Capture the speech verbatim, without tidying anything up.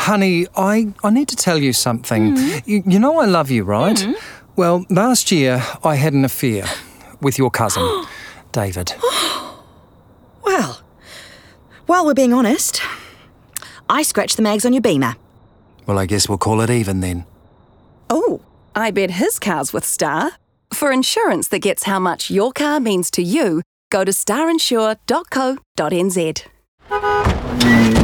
Honey, I, I need to tell you something. Mm. You, you know I love you, right? Mm. Well, last year I had an affair with your cousin, David. Well, while we're being honest, I scratched the mags on your Beamer. Well, I guess we'll call it even then. Oh, I bet his car's with Star. For insurance that gets how much your car means to you, go to star insure dot co dot n z.